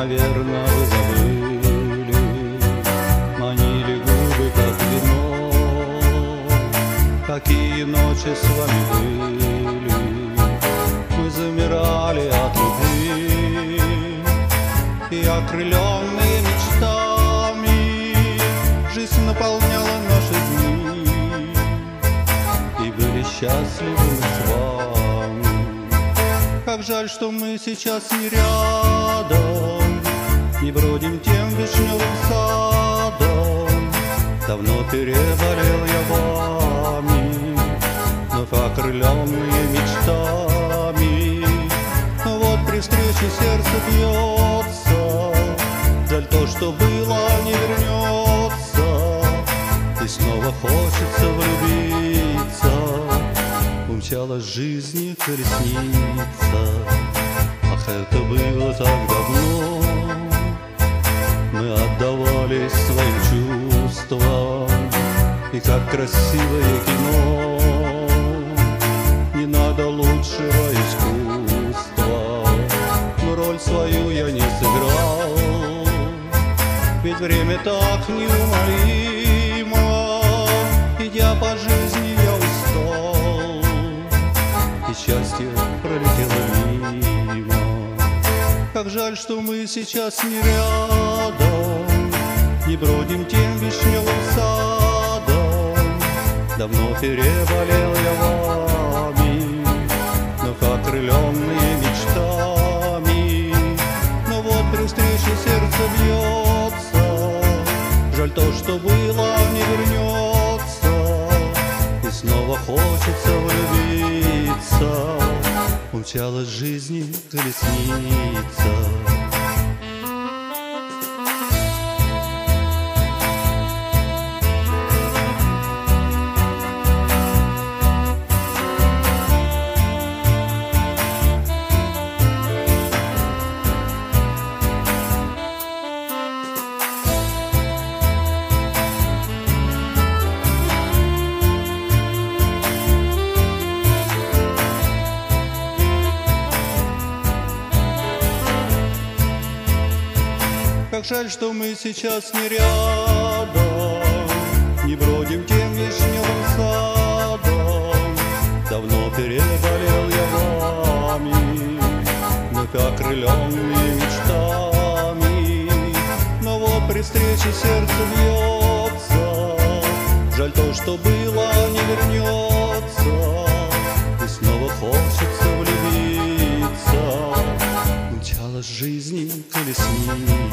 наверное, вы забыли, манили губы, как вино. Какие ночи с вами были, мы замирали от любви, и окрыленные мечтами жизнь наполняла наши дни, и были счастливы мы с вами. Как жаль, что мы сейчас не рядом, не бродим тем вишневым садом. Давно переболел я вами, вновь окрыленные мечтами. Вот при встрече сердце бьется, жаль то, что было, не вернется, и снова хочется влюбиться. Умчалась с жизни колесница, ах, это было так давно. Мы отдавались своим чувствам, и как красивое кино. Не надо лучшего искусства, но роль свою я не сыграл. Ведь время так неумолимо, идя по жизни я устал, и счастье пролетело мимо. Как жаль, что мы сейчас не рядом, не бродим тем вишневым садом. Давно переболел я вами, вновь окрыленные мечтами. Но вот при встрече сердце бьется, жаль то, что было, не вернется, и снова хочется влюбиться. Умчалась с жизни колесница. Как жаль, что мы сейчас не рядом, не бродим тем вишневым садом. Давно переболел я вами, вновь окрыленные мечтами. Но вот при встрече сердце бьется, жаль то, что было, не вернется, и снова хочется влюбиться. Умчалась с жизни колесница.